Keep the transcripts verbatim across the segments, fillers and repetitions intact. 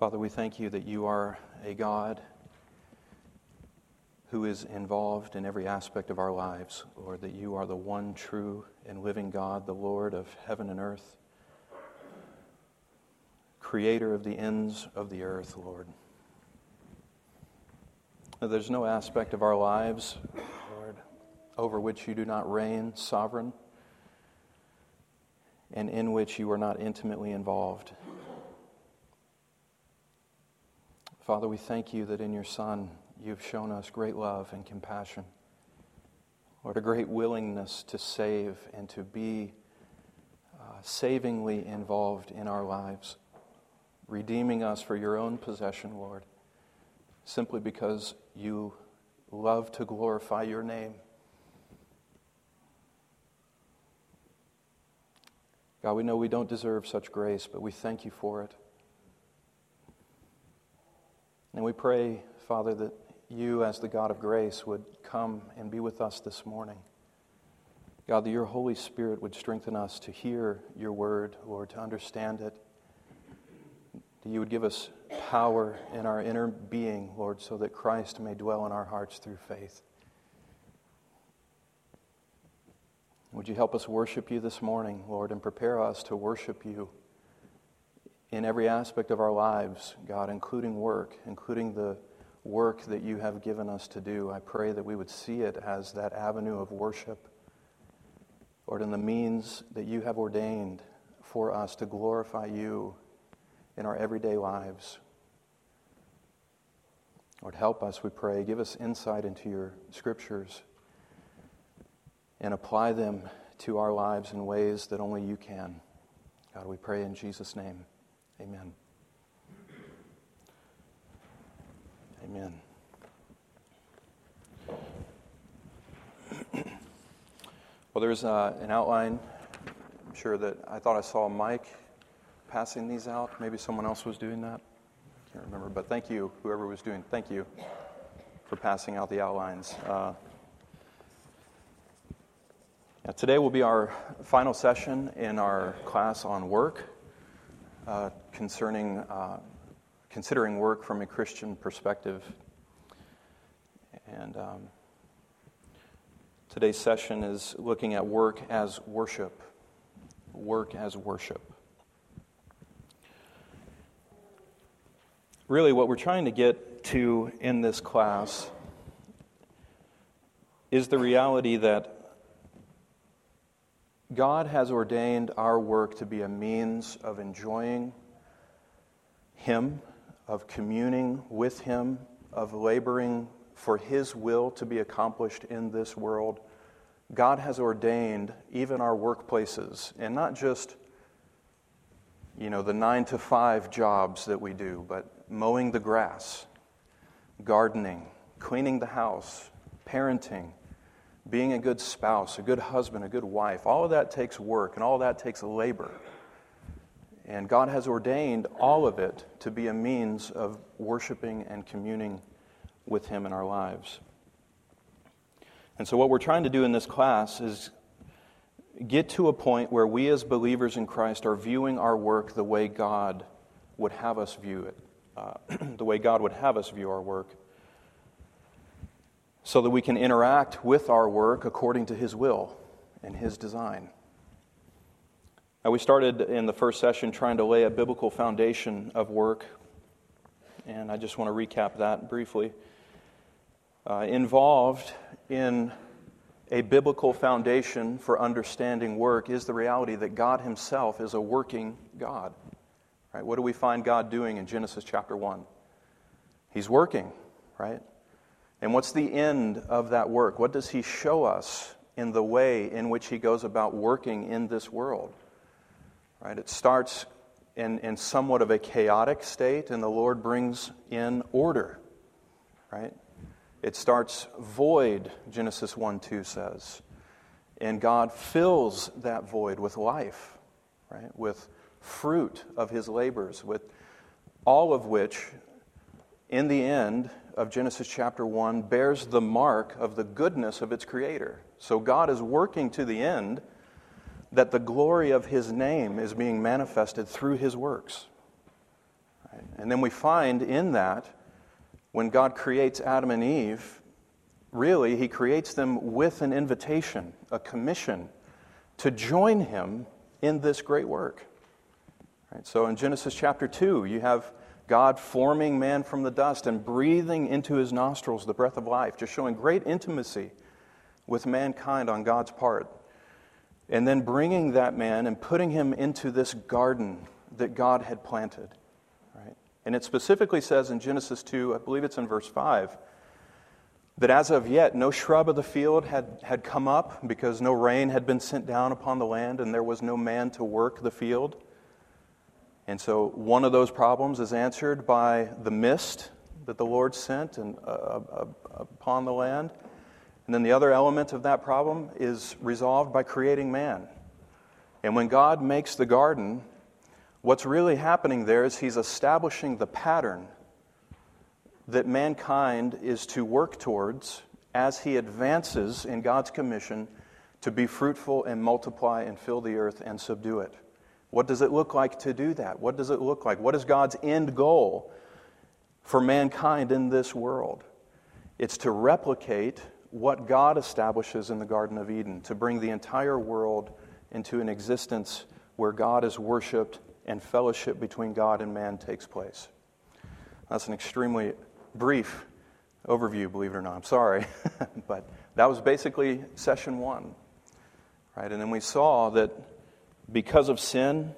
Father, we thank you that you are a God who is involved in every aspect of our lives, Lord, that you are the one true and living God, the Lord of heaven and earth, creator of the ends of the earth, Lord. There's no aspect of our lives, Lord, over which you do not reign sovereign and in which you are not intimately involved. Father, we thank you that in your Son you've shown us great love and compassion. Lord, a great willingness to save and to be uh, savingly involved in our lives, redeeming us for your own possession, Lord, simply because you love to glorify your name. God, we know we don't deserve such grace, but we thank you for it. And we pray, Father, that you, as the God of grace, would come and be with us this morning. God, that your Holy Spirit would strengthen us to hear your word, Lord, to understand it. That you would give us power in our inner being, Lord, so that Christ may dwell in our hearts through faith. Would you help us worship you this morning, Lord, and prepare us to worship you in every aspect of our lives, God, including work, including the work that you have given us to do. I pray that we would see it as that avenue of worship, Lord, and the means that you have ordained for us to glorify you in our everyday lives. Lord, help us, we pray. Give us insight into your scriptures and apply them to our lives in ways that only you can. God, we pray in Jesus' name. Amen. Amen. Well, there's uh, an outline. I'm sure that I thought I saw Mike passing these out. Maybe someone else was doing that. I can't remember. But thank you, whoever was doing. Thank you for passing out the outlines. Uh, yeah, today will be our final session in our class on work. Uh, concerning uh, considering work from a Christian perspective. And um, today's session is looking at work as worship. Work as worship. Really, what we're trying to get to in this class is the reality that God has ordained our work to be a means of enjoying Him, of communing with Him, of laboring for His will to be accomplished in this world. God has ordained even our workplaces, and not just, you know, the nine to five jobs that we do, but mowing the grass, gardening, cleaning the house, parenting, being a good spouse, a good husband, a good wife. All of that takes work, and all of that takes labor. And God has ordained all of it to be a means of worshiping and communing with Him in our lives. And so what we're trying to do in this class is get to a point where we as believers in Christ are viewing our work the way God would have us view it, uh, the way God would have us view our work, so that we can interact with our work according to His will and His design. Now, we started in the first session trying to lay a biblical foundation of work, and I just want to recap that briefly. Uh, involved in a biblical foundation for understanding work is the reality that God Himself is a working God. Right? What do we find God doing in Genesis chapter one? He's working, right? And what's the end of that work? What does He show us in the way in which He goes about working in this world? Right? It starts in, in somewhat of a chaotic state, and the Lord brings in order. Right? It starts void, Genesis one two says. And God fills that void with life, right? With fruit of His labors, with all of which, in the end of Genesis chapter one, bears the mark of the goodness of its Creator. So God is working to the end that the glory of His name is being manifested through His works. Right? And then we find in that, when God creates Adam and Eve, really, he creates them with an invitation, a commission, to join him in this great work. Right? So in Genesis chapter two, you have God forming man from the dust and breathing into his nostrils the breath of life, just showing great intimacy with mankind on God's part. And then bringing that man and putting him into this garden that God had planted. Right? And it specifically says in Genesis two, I believe it's in verse five, that as of yet no shrub of the field had, had come up because no rain had been sent down upon the land and there was no man to work the field. And so one of those problems is answered by the mist that the Lord sent and, uh, uh, upon the land. And then the other element of that problem is resolved by creating man. And when God makes the garden, what's really happening there is he's establishing the pattern that mankind is to work towards as he advances in God's commission to be fruitful and multiply and fill the earth and subdue it. What does it look like to do that? What does it look like? What is God's end goal for mankind in this world? It's to replicate what God establishes in the Garden of Eden, to bring the entire world into an existence where God is worshipped and fellowship between God and man takes place. That's an extremely brief overview, believe it or not. I'm sorry. But that was basically session one. Right? And then we saw that because of sin,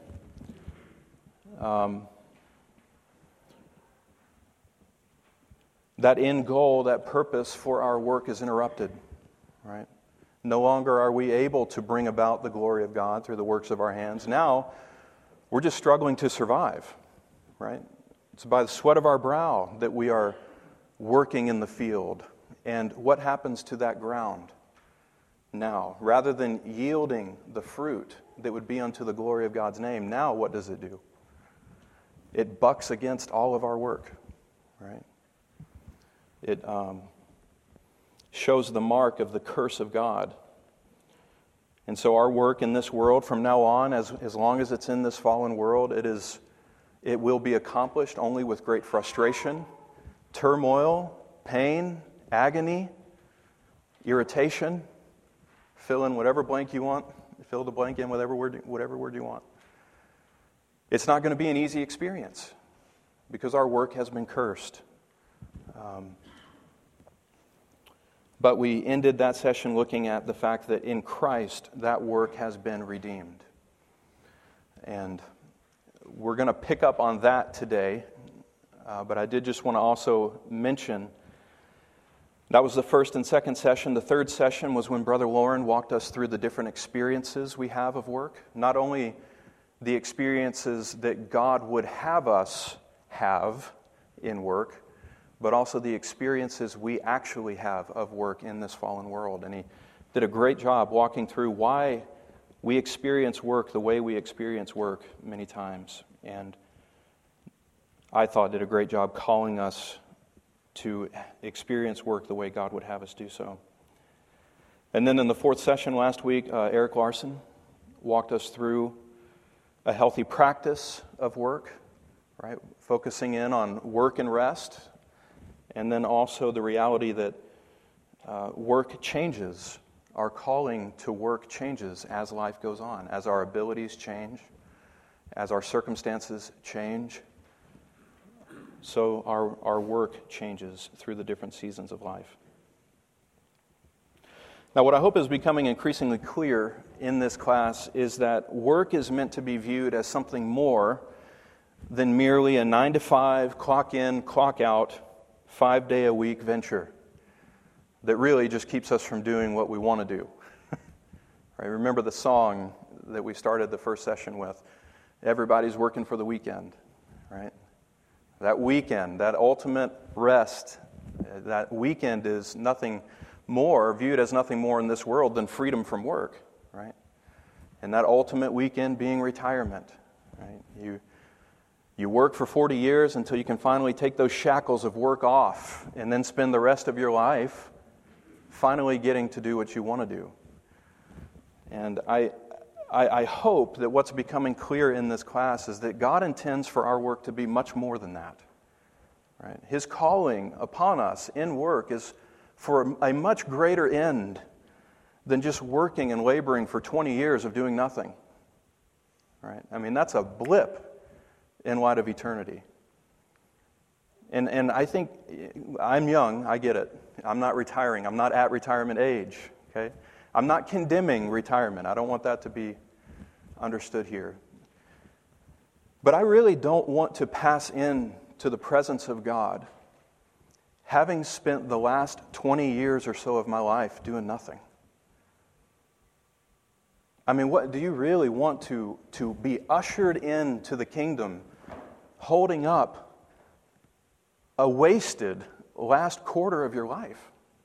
um, that end goal, that purpose for our work is interrupted. Right? No longer are we able to bring about the glory of God through the works of our hands. Now, we're just struggling to survive. Right? It's by the sweat of our brow that we are working in the field. And what happens to that ground now? Rather than yielding the fruit that would be unto the glory of God's name, now what does it do? It bucks against all of our work, right? It um, shows the mark of the curse of God. And so our work in this world from now on, as, as long as it's in this fallen world, it is it will be accomplished only with great frustration, turmoil, pain, agony, irritation. Fill in whatever blank you want. Fill the blank in whatever word, whatever word you want. It's not going to be an easy experience because our work has been cursed. Um, but we ended that session looking at the fact that in Christ that work has been redeemed. And we're going to pick up on that today. Uh, but I did just want to also mention that was the first and second session. The third session was when Brother Lauren walked us through the different experiences we have of work. Not only the experiences that God would have us have in work, but also the experiences we actually have of work in this fallen world. And he did a great job walking through why we experience work the way we experience work many times. And I thought did a great job calling us to experience work the way God would have us do so. And then in the fourth session last week, uh, Eric Larson walked us through a healthy practice of work, right? Focusing in on work and rest, and then also the reality that uh, work changes. Our calling to work changes as life goes on, as our abilities change, as our circumstances change. So our, our work changes through the different seasons of life. Now, what I hope is becoming increasingly clear in this class is that work is meant to be viewed as something more than merely a nine to five, clock in, clock out, five day a week venture that really just keeps us from doing what we want to do. Right? Remember the song that we started the first session with, everybody's working for the weekend, right? That weekend, that ultimate rest, that weekend is nothing more, viewed as nothing more in this world than freedom from work, right? And that ultimate weekend being retirement, right? You you work for forty years until you can finally take those shackles of work off and then spend the rest of your life finally getting to do what you want to do. And I I, I hope that what's becoming clear in this class is that God intends for our work to be much more than that. Right? His calling upon us in work is for a much greater end than just working and laboring for twenty years of doing nothing. Right? I mean, that's a blip in light of eternity. And and I think, I'm young, I get it. I'm not retiring. I'm not at retirement age. Okay? I'm not condemning retirement. I don't want that to be understood here. But I really don't want to pass in to the presence of God having spent the last twenty years or so of my life doing nothing. I mean, what do you really want to, to be ushered into the kingdom holding up a wasted last quarter of your life?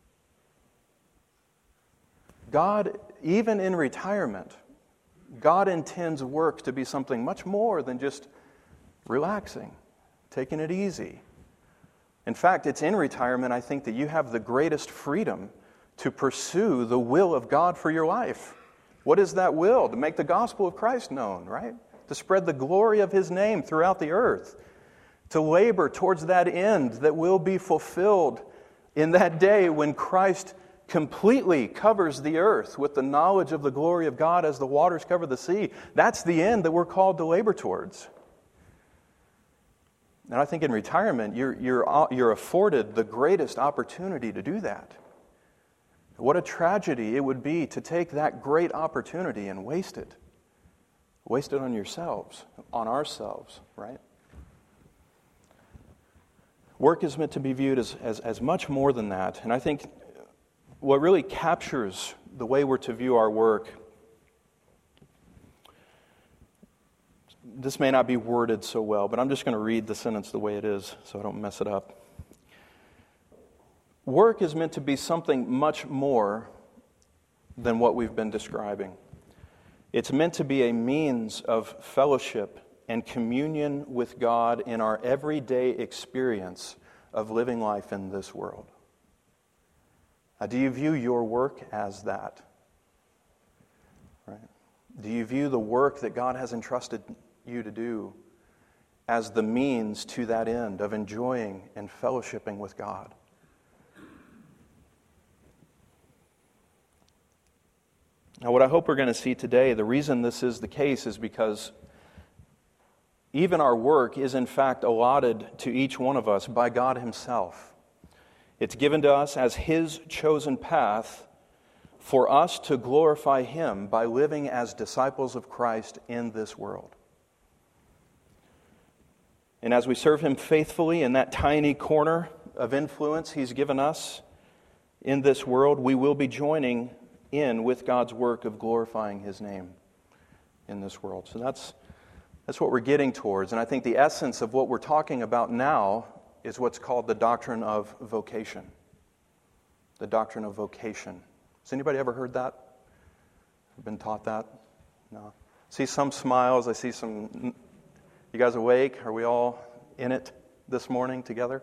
God, even in retirement, God intends work to be something much more than just relaxing, taking it easy. In fact, it's in retirement, I think, that you have the greatest freedom to pursue the will of God for your life. What is that will? To make the gospel of Christ known, right? To spread the glory of His name throughout the earth. To labor towards that end that will be fulfilled in that day when Christ completely covers the earth with the knowledge of the glory of God as the waters cover the sea. That's the end that we're called to labor towards. And I think in retirement, you're, you're, you're afforded the greatest opportunity to do that. What a tragedy it would be to take that great opportunity and waste it. Waste it on yourselves, on ourselves, right? Work is meant to be viewed as, as, as much more than that. And I think what really captures the way we're to view our work, this may not be worded so well, but I'm just going to read the sentence the way it is so I don't mess it up. Work is meant to be something much more than what we've been describing. It's meant to be a means of fellowship and communion with God in our everyday experience of living life in this world. Now, do you view your work as that? Right? Do you view the work that God has entrusted you to do as the means to that end of enjoying and fellowshipping with God? Now, what I hope we're going to see today, the reason this is the case is because even our work is in fact allotted to each one of us by God Himself. It's given to us as His chosen path for us to glorify Him by living as disciples of Christ in this world. And as we serve Him faithfully in that tiny corner of influence He's given us in this world, we will be joining in with God's work of glorifying His name in this world. So that's that's what we're getting towards. And I think the essence of what we're talking about now is what's called the doctrine of vocation. The doctrine of vocation. Has anybody ever heard that? Been taught that? No. I see some smiles. I see some... You guys awake? Are we all in it this morning together?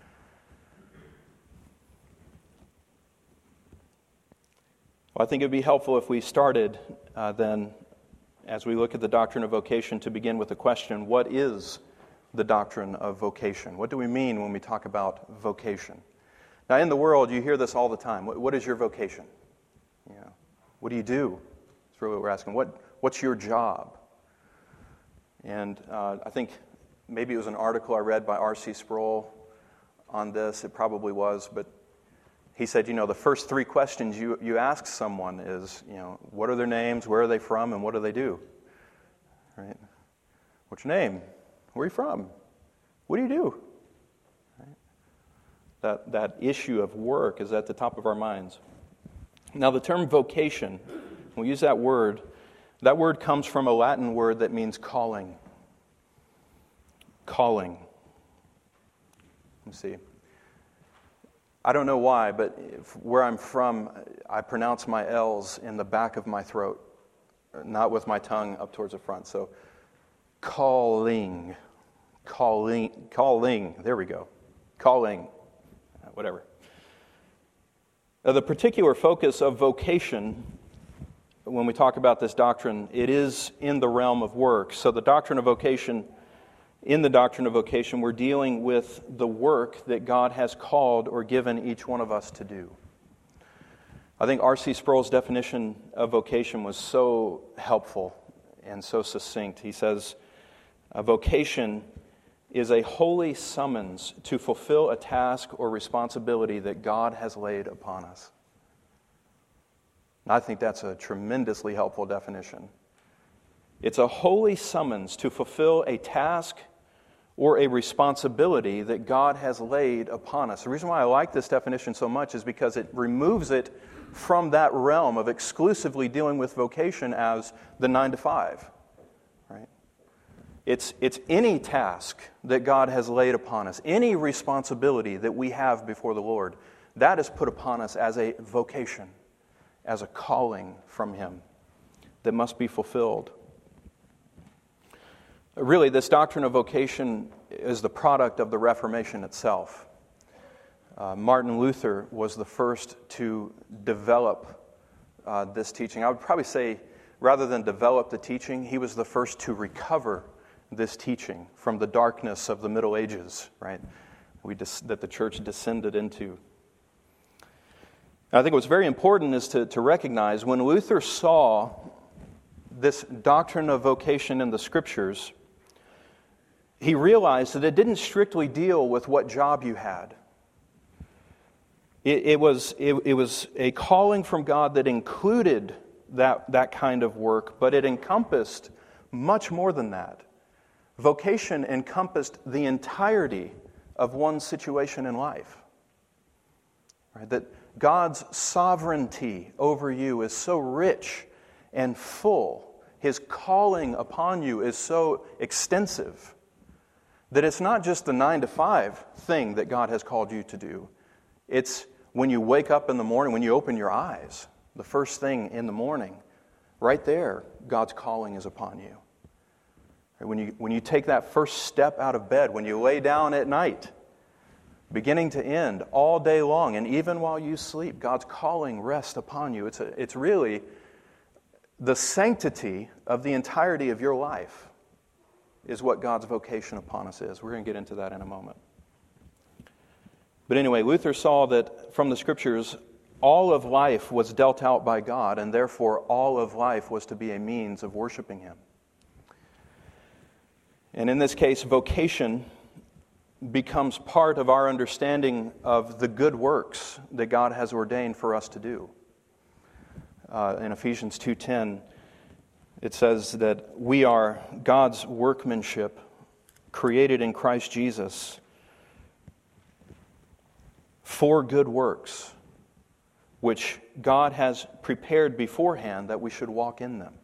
Well, I think it would be helpful if we started uh, then, as we look at the doctrine of vocation, to begin with the question, what is the doctrine of vocation? What do we mean when we talk about vocation? Now, in the world, you hear this all the time. What, what is your vocation? You know, what do you do? That's really what we're asking. What, what's your job? And uh, I think maybe it was an article I read by R C Sproul on this. It probably was, but he said, you know, the first three questions you, you ask someone is, you know, what are their names, where are they from, and what do they do? Right? What's your name? Where are you from? What do you do? Right? That, that issue of work is at the top of our minds. Now, the term vocation, we use that word, that word comes from a Latin word that means calling. Calling. Let's see. I don't know why, but if, where I'm from, I pronounce my L's in the back of my throat, not with my tongue up towards the front. So, calling, calling, calling, there we go, calling, whatever. Now, the particular focus of vocation when we talk about this doctrine, it is in the realm of work. So the doctrine of vocation, in the doctrine of vocation, we're dealing with the work that God has called or given each one of us to do. I think R C Sproul's definition of vocation was so helpful and so succinct. He says, a vocation is a holy summons to fulfill a task or responsibility that God has laid upon us. I think that's a tremendously helpful definition. It's a holy summons to fulfill a task or a responsibility that God has laid upon us. The reason why I like this definition so much is because it removes it from that realm of exclusively dealing with vocation as the nine to five. Right? It's, it's any task that God has laid upon us, any responsibility that we have before the Lord, that is put upon us as a vocation, as a calling from Him that must be fulfilled. Really, this doctrine of vocation is the product of the Reformation itself. Uh, Martin Luther was the first to develop uh, this teaching. I would probably say, rather than develop the teaching, he was the first to recover this teaching from the darkness of the Middle Ages, right? We des- that the church descended into. I think what's very important is to, to recognize when Luther saw this doctrine of vocation in the Scriptures, he realized that it didn't strictly deal with what job you had. It, it was it, it was a calling from God that included that, that kind of work, but it encompassed much more than that. Vocation encompassed the entirety of one's situation in life. Right? That God's sovereignty over you is so rich and full. His calling upon you is so extensive that it's not just the nine to five thing that God has called you to do. It's when you wake up in the morning, when you open your eyes, the first thing in the morning, right there, God's calling is upon you. When you, when you take that first step out of bed, when you lay down at night, beginning to end, all day long, and even while you sleep, God's calling rests upon you. It's, a, it's really the sanctity of the entirety of your life is what God's vocation upon us is. We're going to get into that in a moment. But anyway, Luther saw that from the Scriptures, all of life was dealt out by God, and therefore all of life was to be a means of worshiping Him. And in this case, vocation becomes part of our understanding of the good works that God has ordained for us to do. Uh, in Ephesians two ten, it says that we are God's workmanship, created in Christ Jesus for good works, which God has prepared beforehand that we should walk in them.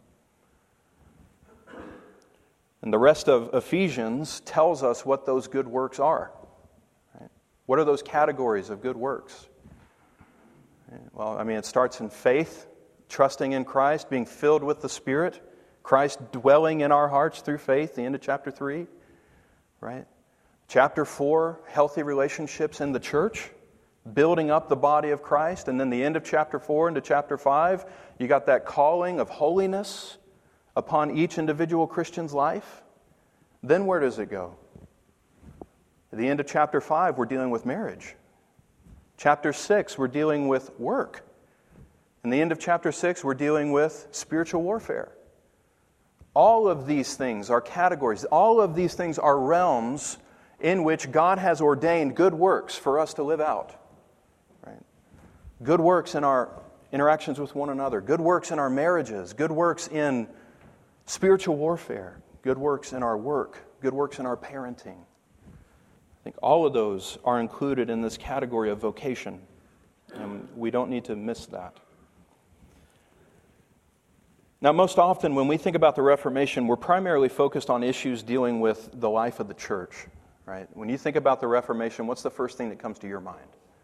And the rest of Ephesians tells us what those good works are. Right? What are those categories of good works? Well, I mean, it starts in faith, trusting in Christ, being filled with the Spirit, Christ dwelling in our hearts through faith, the end of chapter three, right? Chapter four, healthy relationships in the church, building up the body of Christ, and then the end of chapter four into chapter five, you got that calling of holiness upon each individual Christian's life. Then where does it go? At the end of chapter five, we're dealing with marriage. Chapter six, we're dealing with work. In the end of chapter six, we're dealing with spiritual warfare. All of these things are categories. All of these things are realms in which God has ordained good works for us to live out. Right? Good works in our interactions with one another. Good works in our marriages. Good works in spiritual warfare. Good works in our work. Good works in our parenting. I think all of those are included in this category of vocation. And we don't need to miss that. Now, most often when we think about the Reformation, we're primarily focused on issues dealing with the life of the church, right? When you think about the Reformation, what's the first thing that comes to your mind?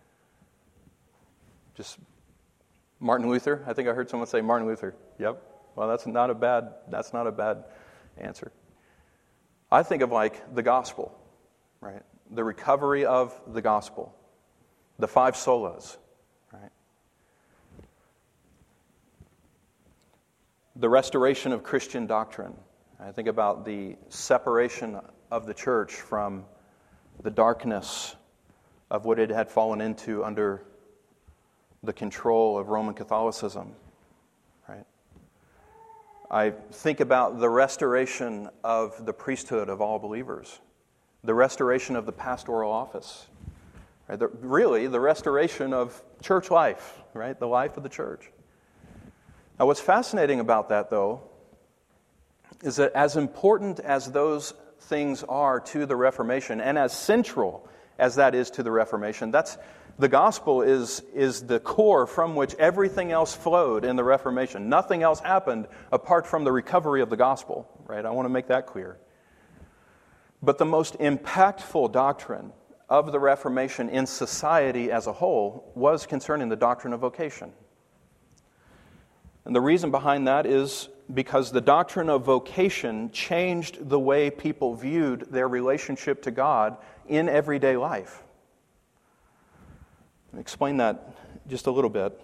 Just Martin Luther? I think I heard someone say Martin Luther. Yep. Well, that's not a bad, that's not a bad answer. I think of like the gospel, right? The recovery of the gospel. The five solas, right? the restoration of Christian doctrine. I think about the separation of the church from the darkness of what it had fallen into under the control of Roman Catholicism, right? I think about the restoration of the priesthood of all believers, the restoration of the pastoral office, right? The, really, the restoration of church life, right? The life of the church. Now, what's fascinating about that, though, is that as important as those things are to the Reformation, and as central as that is to the Reformation, that's the gospel is, is the core from which everything else flowed in the Reformation. Nothing else happened apart from the recovery of the gospel, right? I want to make that clear. But the most impactful doctrine of the Reformation in society as a whole was concerning the doctrine of vocation. And the reason behind that is because the doctrine of vocation changed the way people viewed their relationship to God in everyday life. I'll explain that just a little bit.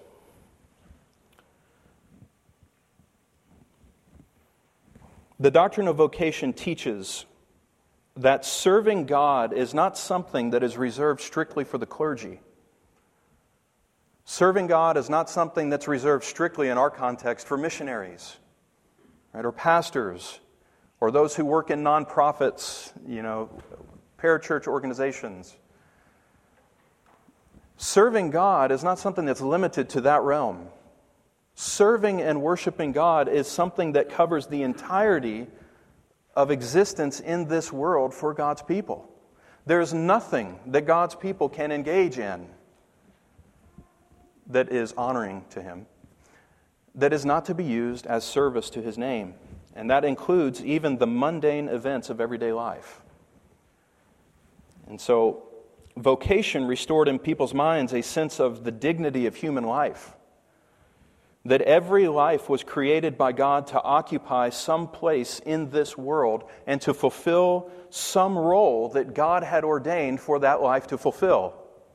The doctrine of vocation teaches that serving God is not something that is reserved strictly for the clergy. Serving God is not something that's reserved strictly in our context for missionaries, right, or pastors, or those who work in nonprofits, you know, parachurch organizations. Serving God is not something that's limited to that realm. Serving and worshiping God is something that covers the entirety of existence in this world for God's people. There's nothing that God's people can engage in that is honoring to Him, that is not to be used as service to His name. And that includes even the mundane events of everyday life. And so, vocation restored in people's minds a sense of the dignity of human life. That every life was created by God to occupy some place in this world and to fulfill some role that God had ordained for that life to fulfill.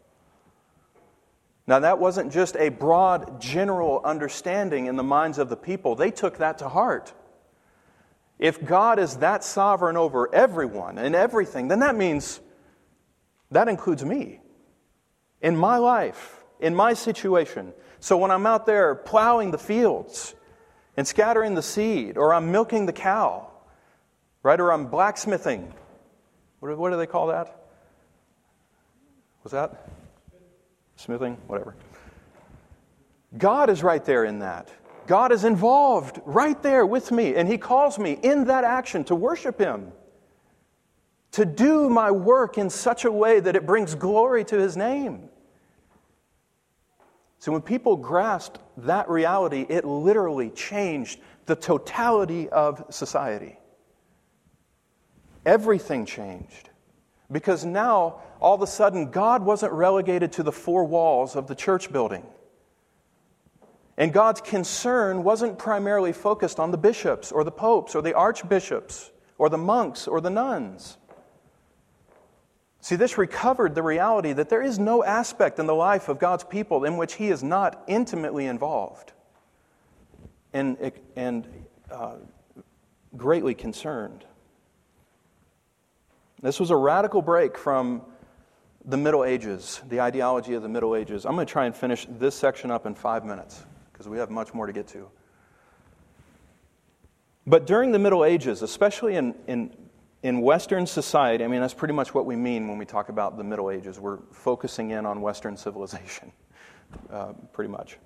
Now, that wasn't just a broad, general understanding in the minds of the people. They took that to heart. If God is that sovereign over everyone and everything, then that means that includes me, in my life, in my situation. So when I'm out there plowing the fields and scattering the seed, or I'm milking the cow, right, or I'm blacksmithing, what, what do they call that? Was that? Smithing? Whatever. God is right there in that. God is involved right there with me, and He calls me in that action to worship Him, to do my work in such a way that it brings glory to His name. So when people grasped that reality, it literally changed the totality of society. Everything changed. Because now, all of a sudden, God wasn't relegated to the four walls of the church building. And God's concern wasn't primarily focused on the bishops or the popes or the archbishops or the monks or the nuns. See, this recovered the reality that there is no aspect in the life of God's people in which He is not intimately involved and, and uh, greatly concerned. This was a radical break from the Middle Ages, the ideology of the Middle Ages. I'm going to try and finish this section up in five minutes because we have much more to get to. But during the Middle Ages, especially in, in, in Western society, I mean, that's pretty much what we mean when we talk about the Middle Ages. We're focusing in on Western civilization, uh, pretty much.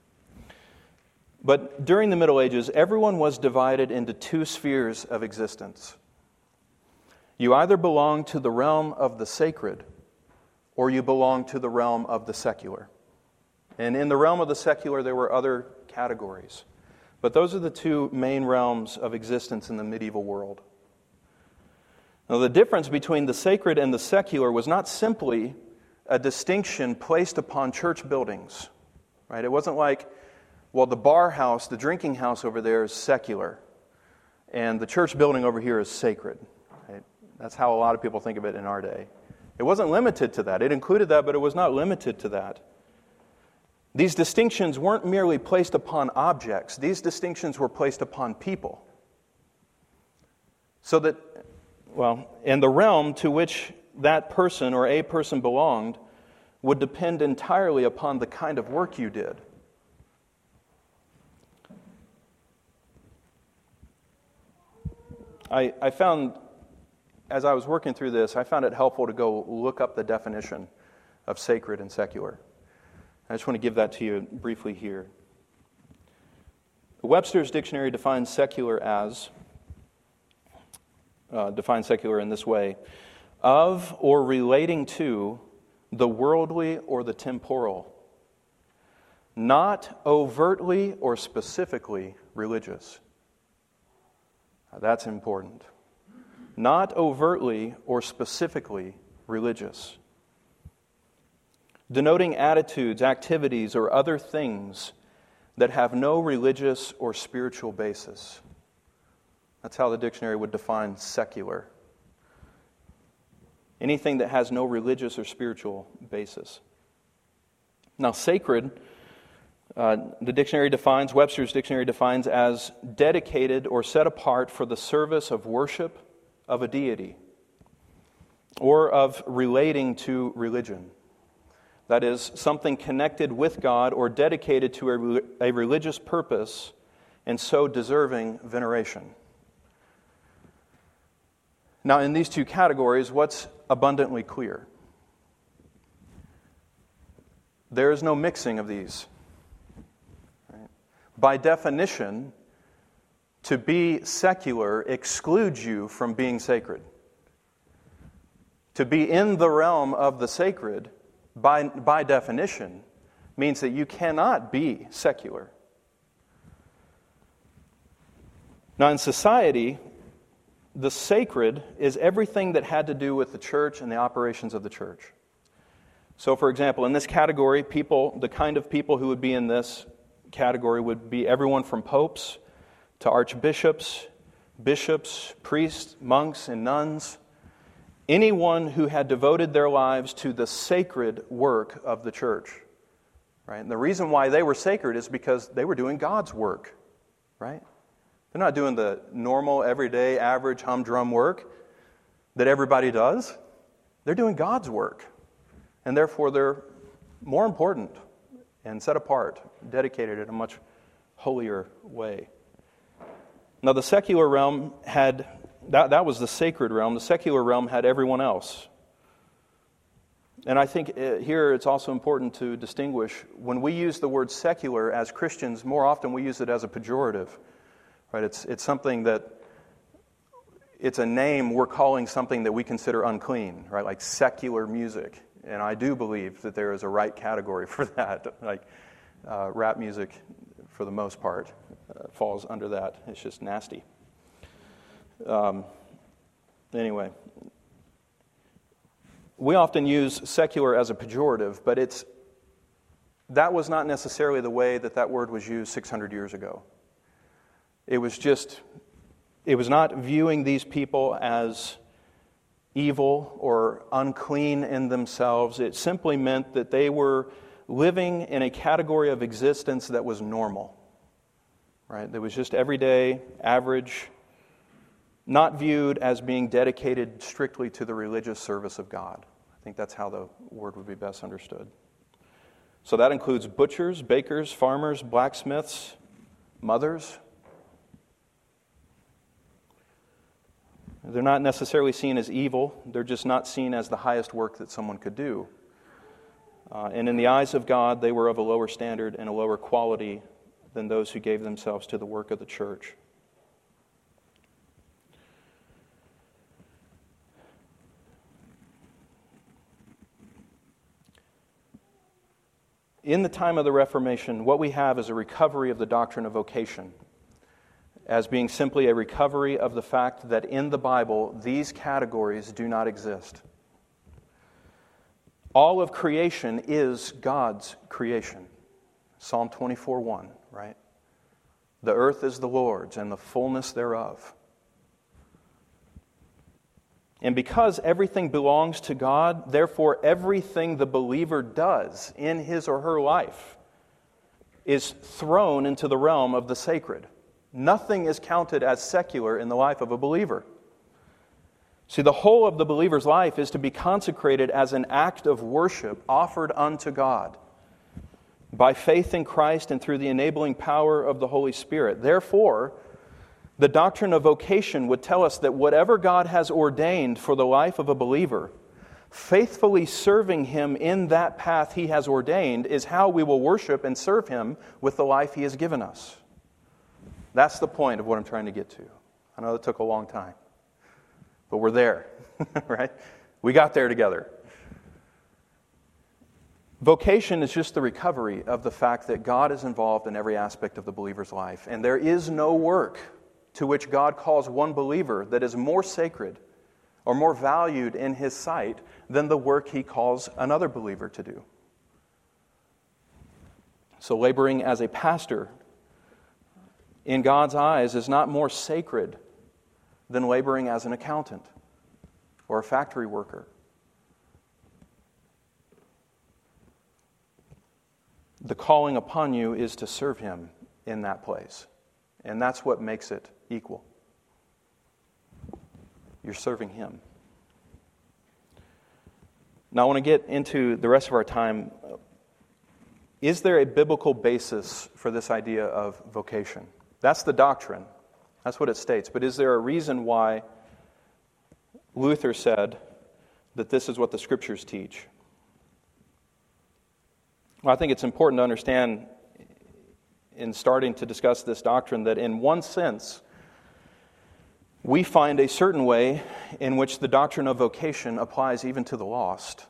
But during the Middle Ages, everyone was divided into two spheres of existence. You either belong to the realm of the sacred, or you belong to the realm of the secular. And in the realm of the secular, there were other categories. But those are the two main realms of existence in the medieval world. Now, the difference between the sacred and the secular was not simply a distinction placed upon church buildings. Right? It wasn't like, well, the bar house, the drinking house over there is secular, and the church building over here is sacred. Right? That's how a lot of people think of it in our day. It wasn't limited to that. It included that, but it was not limited to that. These distinctions weren't merely placed upon objects. These distinctions were placed upon people. So that, well, and the realm to which that person or a person belonged would depend entirely upon the kind of work you did. I, I found, as I was working through this, I found it helpful to go look up the definition of sacred and secular. I just want to give that to you briefly here. Webster's dictionary defines secular as, uh, defines secular in this way, of or relating to the worldly or the temporal, not overtly or specifically religious. Now, that's important. Not overtly or specifically religious. Denoting attitudes, activities, or other things that have no religious or spiritual basis. That's how the dictionary would define secular. Anything that has no religious or spiritual basis. Now, sacred, uh, the dictionary defines, Webster's dictionary defines as dedicated or set apart for the service of worship of a deity or of relating to religion. That is, something connected with God or dedicated to a, a religious purpose and so deserving veneration. Now, in these two categories, what's abundantly clear? There is no mixing of these. Right? By definition, to be secular excludes you from being sacred. To be in the realm of the sacred, by, by definition, means that you cannot be secular. Now, in society, the sacred is everything that had to do with the church and the operations of the church. So, for example, in this category, people, the kind of people who would be in this category would be everyone from popes to archbishops, bishops, priests, monks, and nuns. Anyone who had devoted their lives to the sacred work of the church. Right? And the reason why they were sacred is because they were doing God's work. Right? They're not doing the normal, everyday, average, humdrum work that everybody does. They're doing God's work. And therefore, they're more important and set apart, dedicated in a much holier way. Now, the secular realm had, that, that was the sacred realm. The secular realm had everyone else. And I think here it's also important to distinguish, when we use the word secular as Christians, more often we use it as a pejorative. Right? It's, it's something that, it's a name we're calling something that we consider unclean, right? Like secular music. And I do believe that there is a right category for that. Like uh, rap music, for the most part, uh, falls under that. It's just nasty. Um, anyway, we often use secular as a pejorative, but it's that was not necessarily the way that that word was used six hundred years ago. It was just, it was not viewing these people as evil or unclean in themselves. It simply meant that they were living in a category of existence that was normal. Right? That was just everyday, average, not viewed as being dedicated strictly to the religious service of God. I think that's how the word would be best understood. So that includes butchers, bakers, farmers, blacksmiths, mothers. They're not necessarily seen as evil. They're just not seen as the highest work that someone could do. Uh, and in the eyes of God, they were of a lower standard and a lower quality than those who gave themselves to the work of the church. In the time of the Reformation, what we have is a recovery of the doctrine of vocation, as being simply a recovery of the fact that in the Bible, these categories do not exist. All of creation is God's creation. Psalm twenty-four one, right? The earth is the Lord's and the fullness thereof. And because everything belongs to God, therefore everything the believer does in his or her life is thrown into the realm of the sacred. Nothing is counted as secular in the life of a believer. See, the whole of the believer's life is to be consecrated as an act of worship offered unto God by faith in Christ and through the enabling power of the Holy Spirit. Therefore, the doctrine of vocation would tell us that whatever God has ordained for the life of a believer, faithfully serving Him in that path He has ordained is how we will worship and serve Him with the life He has given us. That's the point of what I'm trying to get to. I know it took a long time, but we're there, right? We got there together. Vocation is just the recovery of the fact that God is involved in every aspect of the believer's life, and there is no work to which God calls one believer that is more sacred or more valued in His sight than the work He calls another believer to do. So laboring as a pastor in God's eyes is not more sacred than laboring as an accountant or a factory worker. The calling upon you is to serve Him in that place. And that's what makes it equal. You're serving Him. Now I want to get into the rest of our time. Is there a biblical basis for this idea of vocation? That's the doctrine. That's what it states. But is there a reason why Luther said that this is what the Scriptures teach? Well, I think it's important to understand in starting to discuss this doctrine that in one sense, we find a certain way in which the doctrine of vocation applies even to the lost.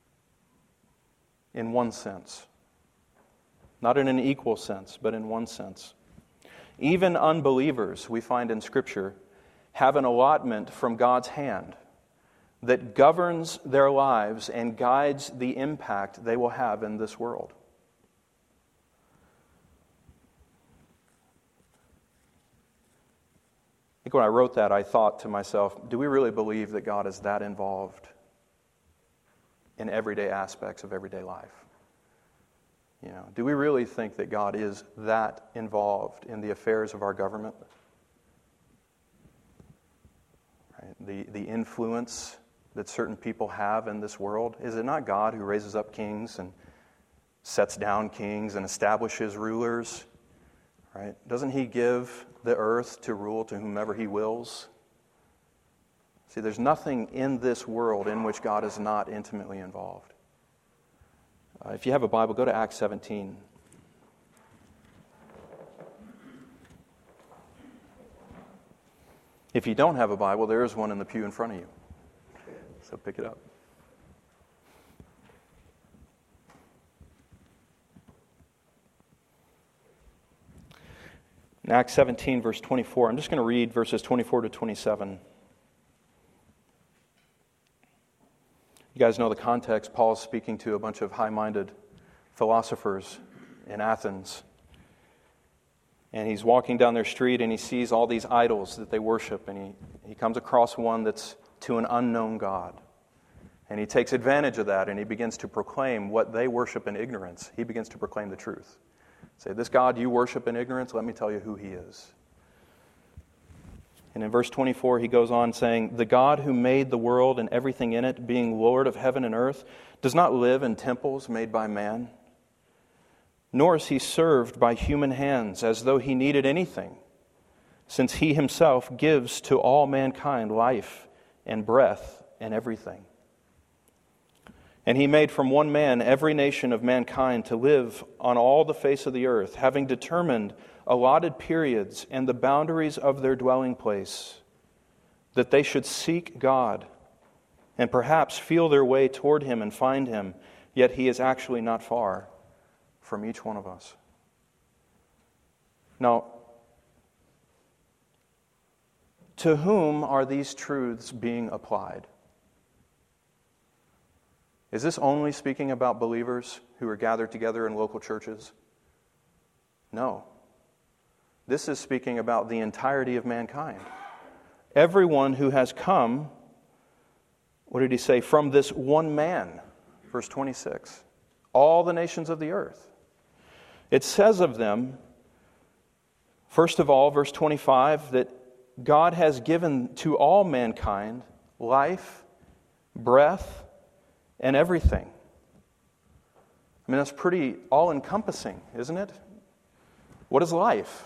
In one sense. Not in an equal sense, but in one sense. Even unbelievers, we find in Scripture, have an allotment from God's hand that governs their lives and guides the impact they will have in this world. I think when I wrote that, I thought to myself, do we really believe that God is that involved in everyday aspects of everyday life? You know, do we really think that God is that involved in the affairs of our government? Right? The, the influence that certain people have in this world? Is it not God who raises up kings and sets down kings and establishes rulers? Right? Doesn't He give the earth to rule to whomever He wills? See, there's nothing in this world in which God is not intimately involved. Uh, if you have a Bible, go to Acts seventeen. If you don't have a Bible, there is one in the pew in front of you. So pick it up. In Acts seventeen, verse twenty-four, I'm just going to read verses twenty-four to twenty-seven. You guys know the context. Paul is speaking to a bunch of high-minded philosophers in Athens. And he's walking down their street and he sees all these idols that they worship. And he, he comes across one that's to an unknown God. And he takes advantage of that and he begins to proclaim what they worship in ignorance. He begins to proclaim the truth. Say, this God you worship in ignorance, let me tell you who He is. And in verse twenty-four, he goes on saying, the God who made the world and everything in it, being Lord of heaven and earth, does not live in temples made by man, nor is He served by human hands as though He needed anything, since He Himself gives to all mankind life and breath and everything. And He made from one man every nation of mankind to live on all the face of the earth, having determined allotted periods and the boundaries of their dwelling place, that they should seek God and perhaps feel their way toward Him and find Him, yet He is actually not far from each one of us. Now, to whom are these truths being applied? Is this only speaking about believers who are gathered together in local churches? No. This is speaking about the entirety of mankind. Everyone who has come, what did he say? From this one man, verse twenty-six. All the nations of the earth. It says of them, first of all, verse twenty-five, that God has given to all mankind life, breath, and everything. I mean, that's pretty all-encompassing, isn't it? What is life?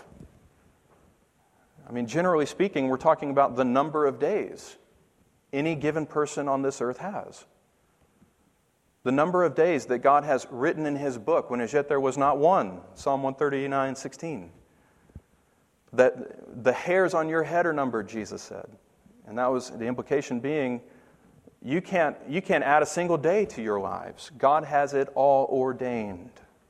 I mean, generally speaking, we're talking about the number of days any given person on this earth has. The number of days that God has written in His book, when as yet there was not one. Psalm one thirty-nine, sixteen. That the hairs on your head are numbered, Jesus said. And that was the implication being, you can't, you can't add a single day to your lives. God has it all ordained.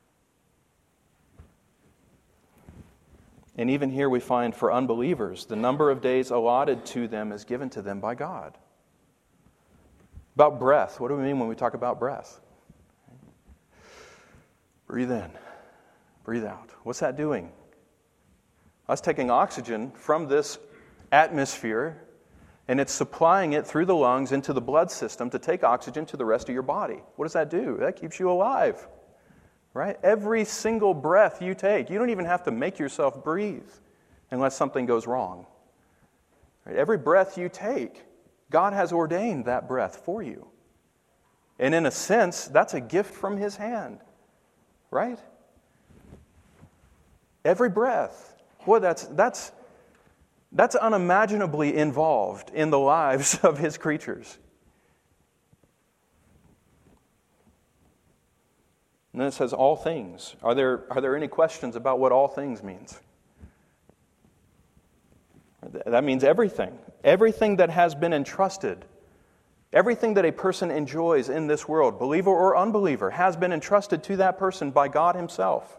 And even here we find for unbelievers, the number of days allotted to them is given to them by God. About breath, what do we mean when we talk about breath? Breathe in, breathe out. What's that doing? That's taking oxygen from this atmosphere, and it's supplying it through the lungs into the blood system to take oxygen to the rest of your body. What does that do? That keeps you alive. Right? Every single breath you take, you don't even have to make yourself breathe unless something goes wrong. Right? Every breath you take, God has ordained that breath for you. And in a sense, that's a gift from His hand. Right? Every breath. Boy, that's that's that's unimaginably involved in the lives of His creatures. And then it says all things. Are there, are there any questions about what all things means? That means everything. Everything that has been entrusted. Everything that a person enjoys in this world, believer or unbeliever, has been entrusted to that person by God Himself.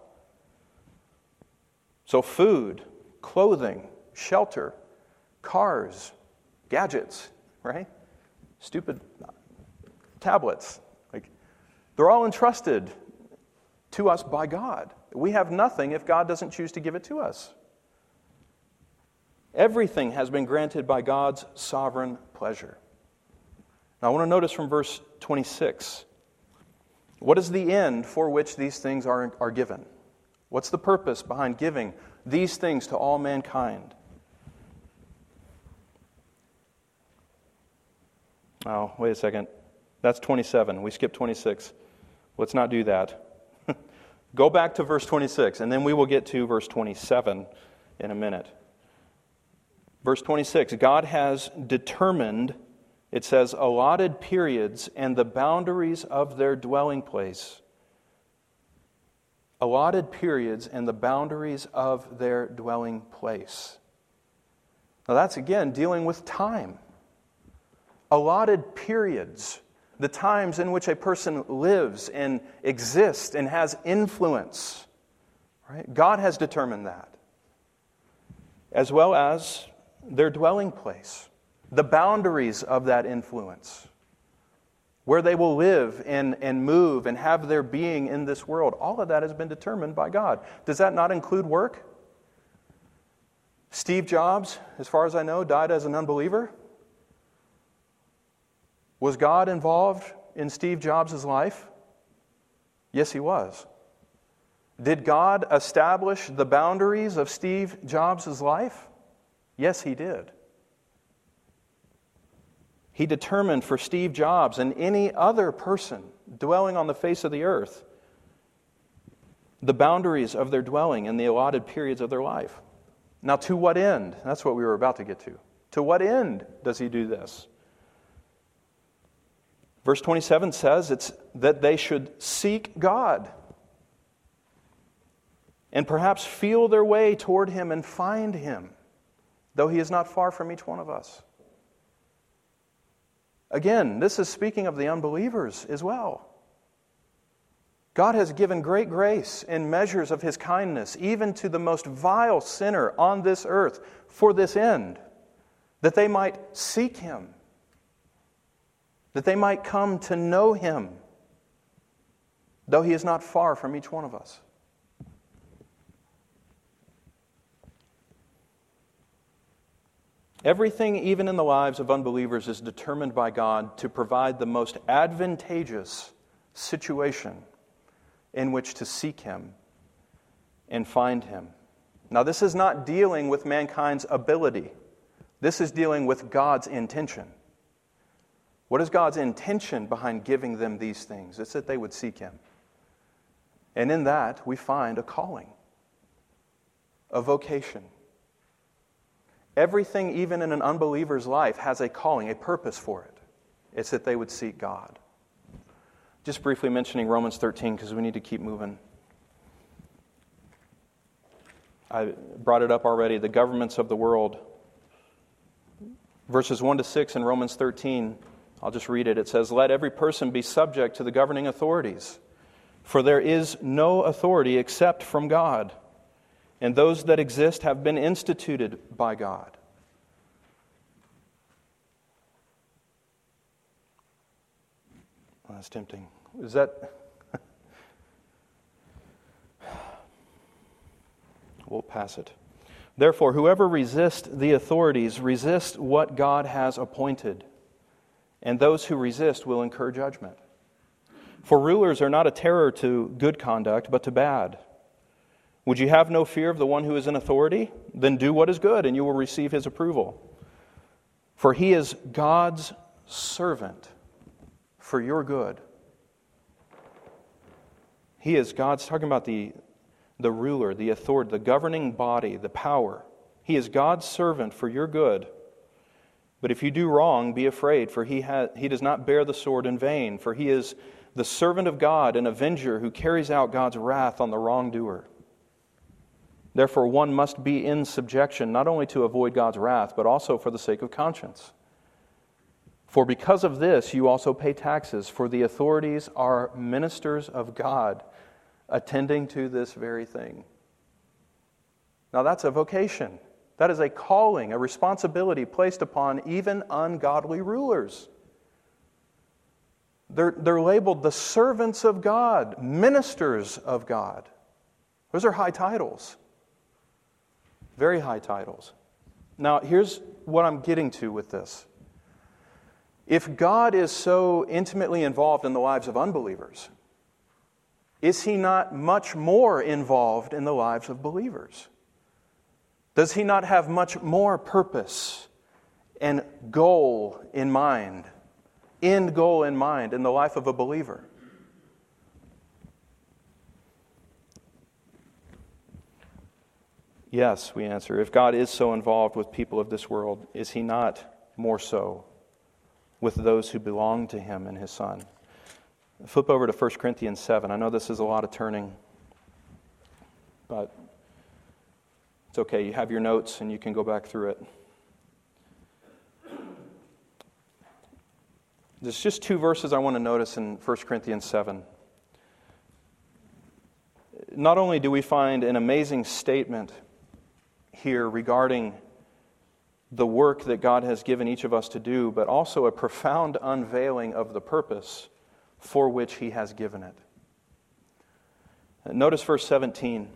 So food, clothing, shelter, cars, gadgets, right? Stupid tablets. Like, they're all entrusted to us by God. We have nothing if God doesn't choose to give it to us. Everything has been granted by God's sovereign pleasure. Now I want to notice from verse twenty-six, what is the end for which these things are, are given? What's the purpose behind giving these things to all mankind? Oh, wait a second. That's twenty-seven. We skipped twenty-six. Let's not do that. Go back to verse twenty-six, and then we will get to verse twenty-seven in a minute. Verse twenty-six, God has determined, it says, allotted periods and the boundaries of their dwelling place. Allotted periods and the boundaries of their dwelling place. Now that's again dealing with time. Allotted periods. The times in which a person lives and exists and has influence. Right? God has determined that. As well as their dwelling place. The boundaries of that influence. Where they will live and, and move and have their being in this world. All of that has been determined by God. Does that not include work? Steve Jobs, as far as I know, died as an unbeliever. Was God involved in Steve Jobs' life? Yes, He was. Did God establish the boundaries of Steve Jobs' life? Yes, He did. He determined for Steve Jobs and any other person dwelling on the face of the earth the boundaries of their dwelling and the allotted periods of their life. Now, to what end? That's what we were about to get to. To what end does He do this? Verse twenty-seven says it's that they should seek God and perhaps feel their way toward Him and find Him, though He is not far from each one of us. Again, this is speaking of the unbelievers as well. God has given great grace in measures of His kindness, even to the most vile sinner on this earth, for this end, that they might seek Him, that they might come to know Him, though He is not far from each one of us. Everything, even in the lives of unbelievers, is determined by God to provide the most advantageous situation in which to seek Him and find him. Now, this is not dealing with mankind's ability. This is dealing with God's intention. What is God's intention behind giving them these things? It's that they would seek him. And in that, we find a calling, a vocation. Everything, even in an unbeliever's life, has a calling, a purpose for it. It's that they would seek God. Just briefly mentioning Romans thirteen, because we need to keep moving. I brought it up already, the governments of the world. Verses one to six in Romans thirteen, I'll just read it. It says, "Let every person be subject to the governing authorities, for there is no authority except from God, and those that exist have been instituted by God." Well, that's tempting. Is that... We'll pass it. "Therefore, whoever resists the authorities resists what God has appointed, and those who resist will incur judgment. For rulers are not a terror to good conduct, but to bad. Would you have no fear of the one who is in authority? Then do what is good, and you will receive his approval. For he is God's servant for your good." He is God's, talking about the the ruler, the authority, the governing body, the power. He is God's servant for your good. But if you do wrong, be afraid, for he ha- he does not bear the sword in vain, for he is the servant of God, an avenger who carries out God's wrath on the wrongdoer. Therefore, one must be in subjection, not only to avoid God's wrath, but also for the sake of conscience. For because of this, you also pay taxes, for the authorities are ministers of God, attending to this very thing. Now that's a vocation. That is a calling, a responsibility placed upon even ungodly rulers. They're, they're labeled the servants of God, ministers of God. Those are high titles. Very high titles. Now here's what I'm getting to with this. If God is so intimately involved in the lives of unbelievers, is he not much more involved in the lives of believers? Does he not have much more purpose and goal in mind, end goal in mind in the life of a believer? Yes, we answer. If God is so involved with people of this world, is he not more so with those who belong to him and his Son? Flip over to First Corinthians seven. I know this is a lot of turning, but it's okay. You have your notes and you can go back through it. There's just two verses I want to notice in First Corinthians seven. Not only do we find an amazing statement here regarding the work that God has given each of us to do, but also a profound unveiling of the purpose for which he has given it. Notice verse seventeen.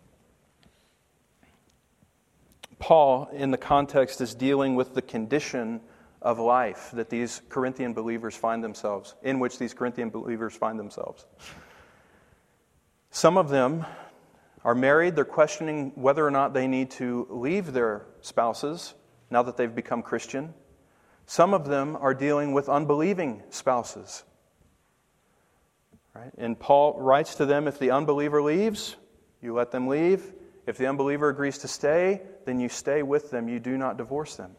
Paul, in the context, is dealing with the condition of life that these Corinthian believers find themselves, in which these Corinthian believers find themselves. Some of them are married. They're questioning whether or not they need to leave their spouses now that they've become Christian. Some of them are dealing with unbelieving spouses. Right? And Paul writes to them, if the unbeliever leaves, you let them leave. If the unbeliever agrees to stay, then you stay with them. You do not divorce them.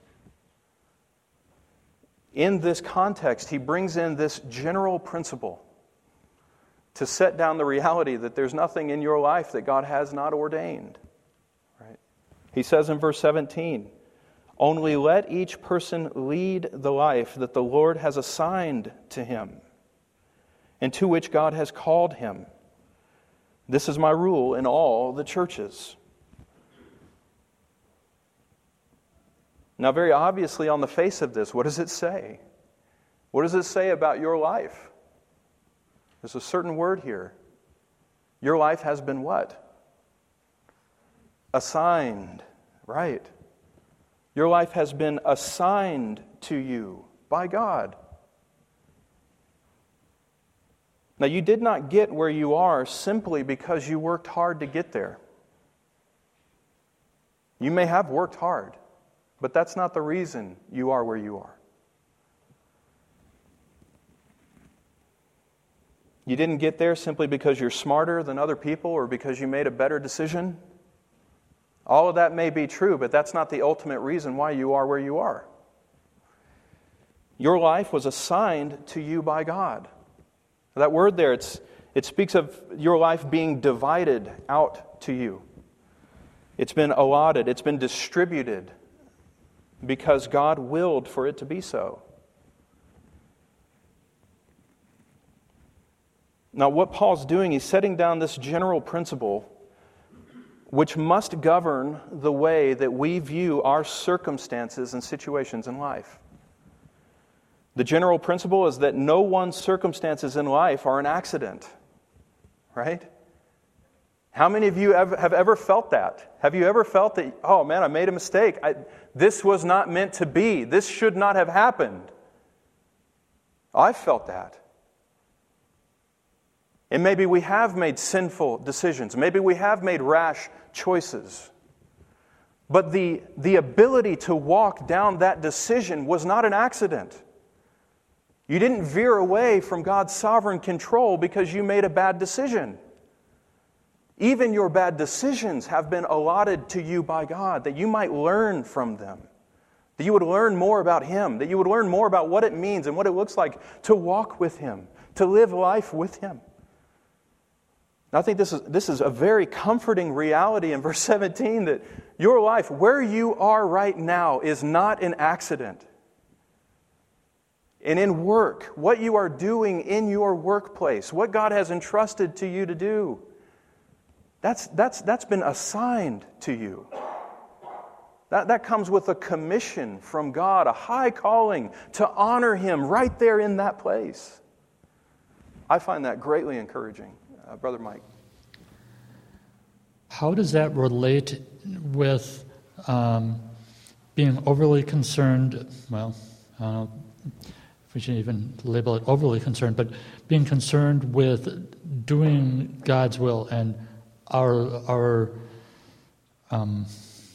In this context, he brings in this general principle to set down the reality that there's nothing in your life that God has not ordained. Right? He says in verse seventeen, only let each person lead the life that the Lord has assigned to him and to which God has called him. This is my rule in all the churches. Now, very obviously on the face of this, what does it say? What does it say about your life? There's a certain word here. Your life has been what? Assigned, right? Your life has been assigned to you by God. Now, you did not get where you are simply because you worked hard to get there. You may have worked hard, but that's not the reason you are where you are. You didn't get there simply because you're smarter than other people or because you made a better decision. All of that may be true, but that's not the ultimate reason why you are where you are. Your life was assigned to you by God. That word there, it's, it speaks of your life being divided out to you. It's been allotted, it's been distributed because God willed for it to be so. Now, what Paul's doing, he's setting down this general principle which must govern the way that we view our circumstances and situations in life. The general principle is that no one's circumstances in life are an accident, right? How many of you have, have ever felt that? Have you ever felt that, oh man, I made a mistake. I, this was not meant to be. This should not have happened. I've felt that. And maybe we have made sinful decisions. Maybe we have made rash choices. But the, the ability to walk down that decision was not an accident. You didn't veer away from God's sovereign control because you made a bad decision. Even your bad decisions have been allotted to you by God, that you might learn from them, that you would learn more about Him, that you would learn more about what it means and what it looks like to walk with Him, to live life with Him. I think this is, this is a very comforting reality in verse seventeen, that your life, where you are right now, is not an accident. And in work, what you are doing in your workplace, what God has entrusted to you to do, that's, that's, that's been assigned to you. That, that comes with a commission from God, a high calling to honor Him right there in that place. I find that greatly encouraging. Uh, Brother Mike. How does that relate with um, being overly concerned, well, I don't know if we should even label it overly concerned, but being concerned with doing God's will and our, our, um,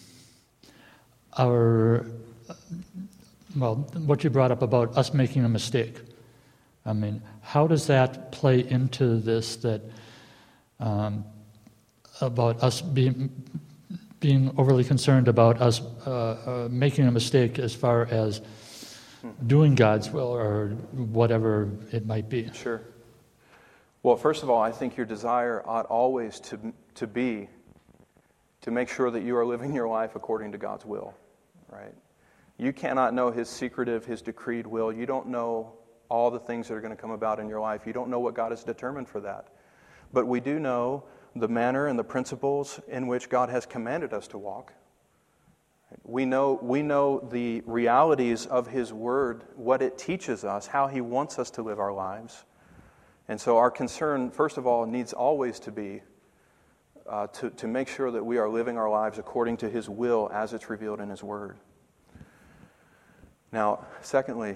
our, well, what you brought up about us making a mistake. I mean, how does that play into this, that um, about us being being overly concerned about us uh, uh, making a mistake as far as doing God's will or whatever it might be? Sure. Well, first of all, I think your desire ought always to to be to make sure that you are living your life according to God's will, right? You cannot know His secretive, His decreed will. You don't know all the things that are going to come about in your life. You don't know what God has determined for that. But we do know the manner and the principles in which God has commanded us to walk. We know, we know the realities of His Word, what it teaches us, how He wants us to live our lives. And so our concern, first of all, needs always to be uh, to, to make sure that we are living our lives according to His will as it's revealed in His Word. Now, secondly,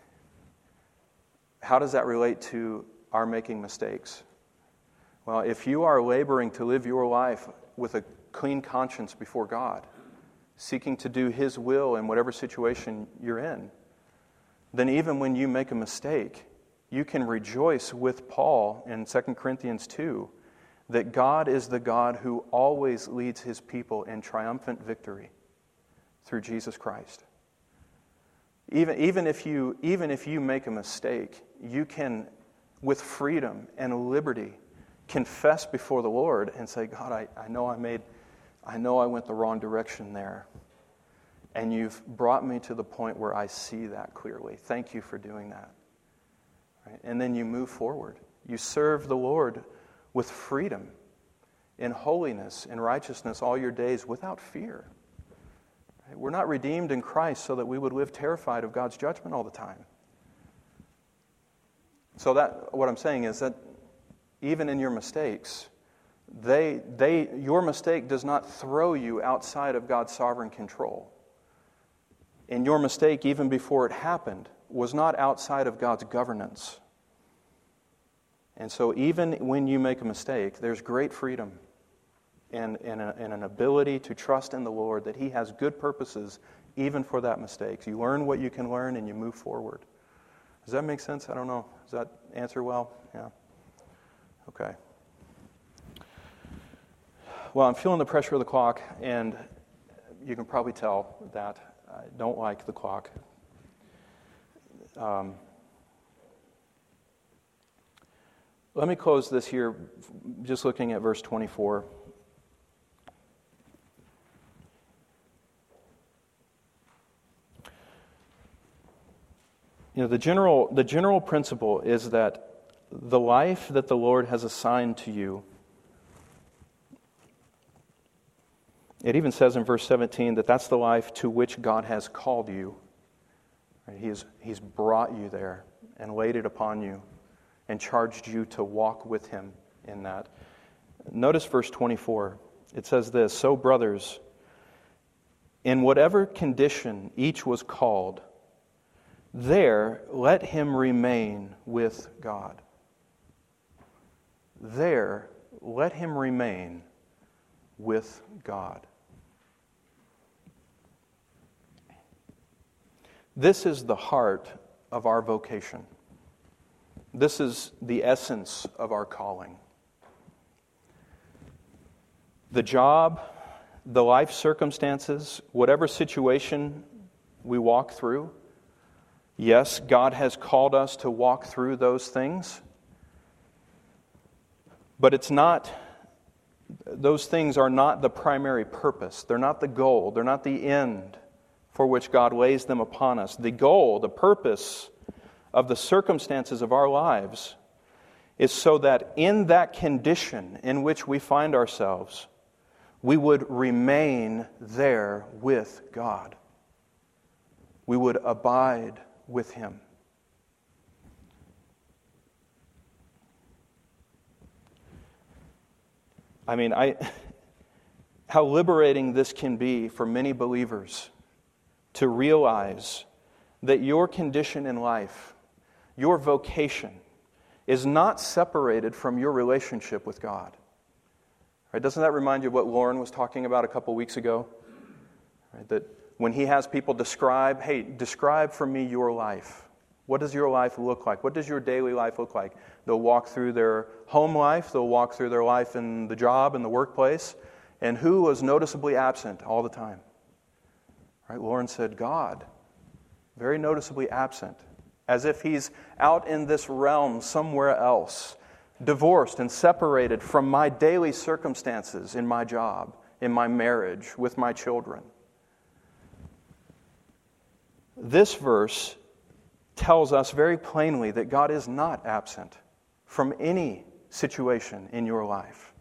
how does that relate to our making mistakes? Well, if you are laboring to live your life with a clean conscience before God, seeking to do His will in whatever situation you're in, then even when you make a mistake, you can rejoice with Paul in Second Corinthians two that God is the God who always leads His people in triumphant victory through Jesus Christ. Even, even, if you, even if you make a mistake, you can, with freedom and liberty, confess before the Lord and say, God, I, I know I made, I know I went the wrong direction there. And you've brought me to the point where I see that clearly. Thank you for doing that. Right? And then you move forward. You serve the Lord with freedom, in holiness, in righteousness all your days without fear. Right? We're not redeemed in Christ so that we would live terrified of God's judgment all the time. So that what I'm saying is that even in your mistakes, they, they, your mistake does not throw you outside of God's sovereign control. And your mistake, even before it happened, was not outside of God's governance. And so even when you make a mistake, there's great freedom and, and, a, and an ability to trust in the Lord that He has good purposes even for that mistake. You learn what you can learn and you move forward. Does that make sense? I don't know. Does that answer well? Yeah. Okay. Well, I'm feeling the pressure of the clock, and you can probably tell that I don't like the clock. Um, let me close this here, just looking at verse twenty-four. You know, the general the general principle is that the life that the Lord has assigned to you, it even says in verse seventeen that that's the life to which God has called you. Right? He has, he's brought you there and laid it upon you and charged you to walk with Him in that. Notice verse twenty-four. It says this, "So brothers, in whatever condition each was called, there let him remain with God." There let him remain with God. This is the heart of our vocation. This is the essence of our calling. The job, the life circumstances, whatever situation we walk through, yes, God has called us to walk through those things, but it's not, those things are not the primary purpose. They're not the goal. They're not the end for which God lays them upon us. The goal, the purpose of the circumstances of our lives is so that in that condition in which we find ourselves, we would remain there with God. We would abide with Him. I mean, I how liberating this can be for many believers to realize that your condition in life, your vocation, is not separated from your relationship with God. Right? Doesn't that remind you of what Lauren was talking about a couple weeks ago? Right? That when he has people describe, hey, describe for me your life. What does your life look like? What does your daily life look like? They'll walk through their home life. They'll walk through their life in the job, in the workplace. And who was noticeably absent all the time? Right? Lauren said, God, very noticeably absent, as if He's out in this realm somewhere else, divorced and separated from my daily circumstances in my job, in my marriage, with my children. This verse tells us very plainly that God is not absent from any situation in your life.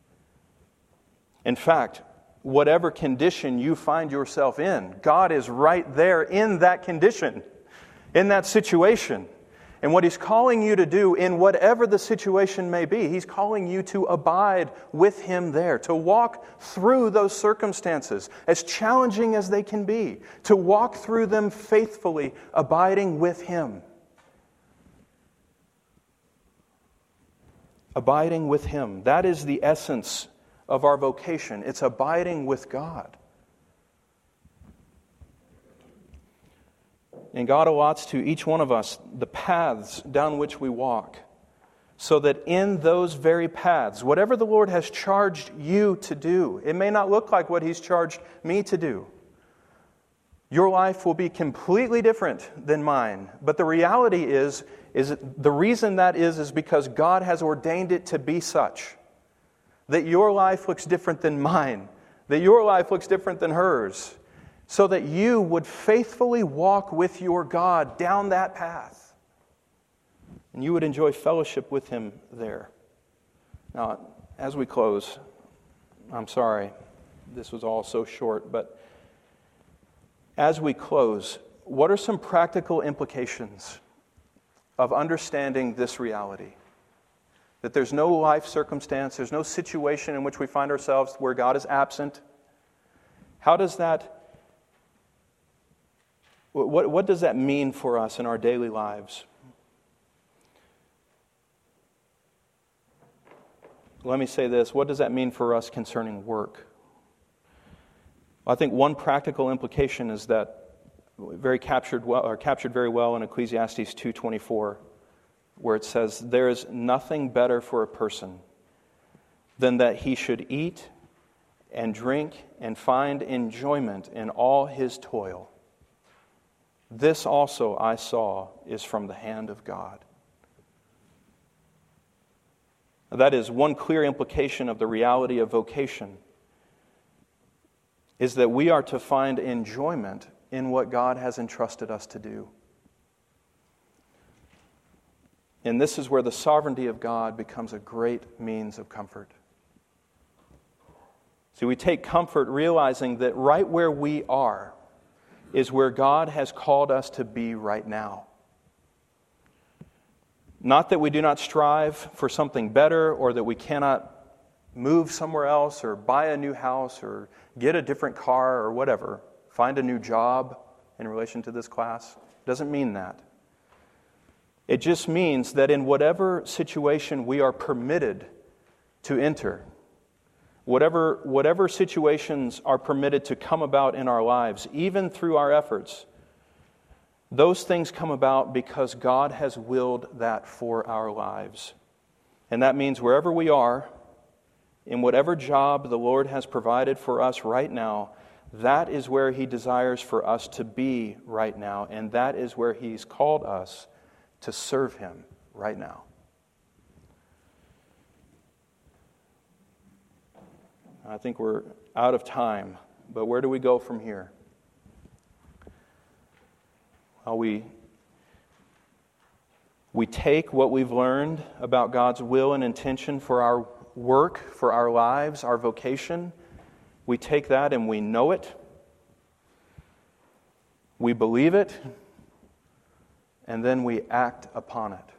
In fact, whatever condition you find yourself in, God is right there in that condition, in that situation. And what He's calling you to do in whatever the situation may be, He's calling you to abide with Him there, to walk through those circumstances, as challenging as they can be, to walk through them faithfully, abiding with Him. Abiding with Him. That is the essence of our vocation. It's abiding with God. And God allots to each one of us the paths down which we walk, so that in those very paths, whatever the Lord has charged you to do, it may not look like what He's charged me to do. Your life will be completely different than mine. But the reality is, is the reason that is, is because God has ordained it to be such. That your life looks different than mine. That your life looks different than hers. So that you would faithfully walk with your God down that path. And you would enjoy fellowship with Him there. Now, as we close, I'm sorry, this was all so short, but as we close, what are some practical implications of understanding this reality? That there's no life circumstance, there's no situation in which we find ourselves where God is absent. How does that What, what does that mean for us in our daily lives? let me say this. What does that mean for us concerning work? I think one practical implication is that very captured well, or captured very well in Ecclesiastes two twenty-four, where it says, "There is nothing better for a person than that he should eat and drink and find enjoyment in all his toil. This also I saw is from the hand of God." That is one clear implication of the reality of vocation, is that we are to find enjoyment in what God has entrusted us to do. And this is where the sovereignty of God becomes a great means of comfort. See, we take comfort realizing that right where we are is where God has called us to be right now. Not that we do not strive for something better, or that we cannot move somewhere else or buy a new house or get a different car or whatever, find a new job in relation to this class. It doesn't mean that. It just means that in whatever situation we are permitted to enter, whatever, whatever situations are permitted to come about in our lives, even through our efforts, those things come about because God has willed that for our lives. And that means wherever we are, in whatever job the Lord has provided for us right now, that is where He desires for us to be right now, and that is where He's called us to serve Him right now. I think we're out of time, but where do we go from here? Well, we, we take what we've learned about God's will and intention for our work, for our lives, our vocation. We take that and we know it. We believe it. And then we act upon it.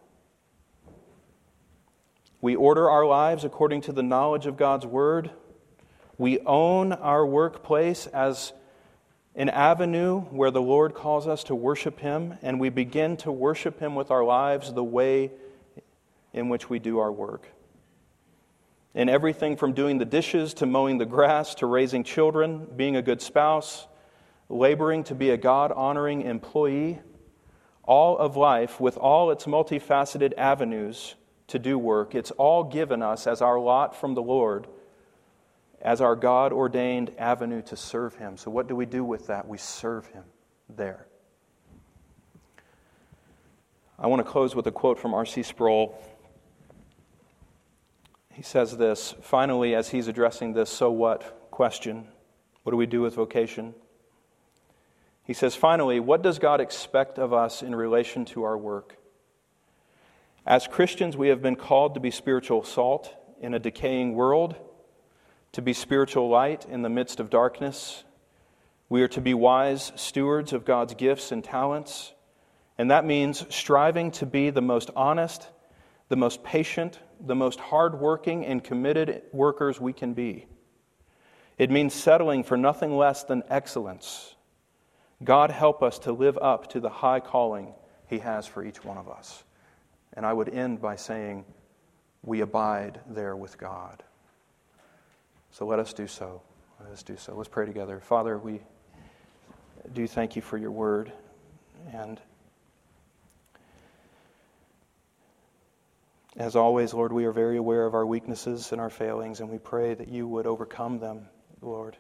We order our lives according to the knowledge of God's Word. We own our workplace as an avenue where the Lord calls us to worship Him, and we begin to worship Him with our lives the way in which we do our work. In everything from doing the dishes to mowing the grass to raising children, being a good spouse, laboring to be a God-honoring employee, all of life with all its multifaceted avenues to do work, it's all given us as our lot from the Lord, as our God-ordained avenue to serve Him. So what do we do with that? We serve Him there. I want to close with a quote from R C Sproul. He says this, finally, as he's addressing this "so what" question, what do we do with vocation? He says, finally, what does God expect of us in relation to our work? As Christians, we have been called to be spiritual salt in a decaying world, to be spiritual light in the midst of darkness. We are to be wise stewards of God's gifts and talents, and that means striving to be the most honest, the most patient, the most hardworking and committed workers we can be. It means settling for nothing less than excellence. God help us to live up to the high calling He has for each one of us. And I would end by saying, we abide there with God. So let us do so. Let us do so. Let's pray together. Father, we do thank You for Your word. And as always, Lord, we are very aware of our weaknesses and our failings, and we pray that You would overcome them, Lord.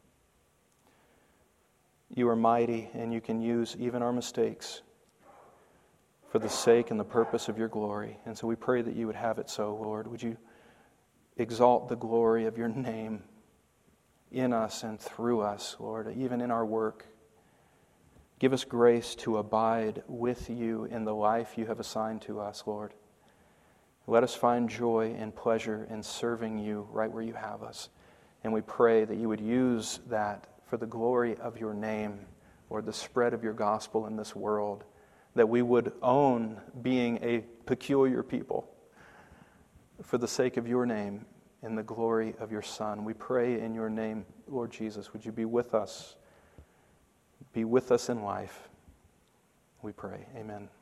You are mighty, and You can use even our mistakes for the sake and the purpose of Your glory. And so we pray that You would have it so, Lord. Would You exalt the glory of Your name in us and through us, Lord, even in our work. Give us grace to abide with You in the life You have assigned to us, Lord. Let us find joy and pleasure in serving You right where You have us. And we pray that You would use that for the glory of Your name, Lord, the spread of Your gospel in this world, that we would own being a peculiar people for the sake of Your name and the glory of Your Son. We pray in Your name, Lord Jesus, would You be with us, be with us in life. We pray. Amen.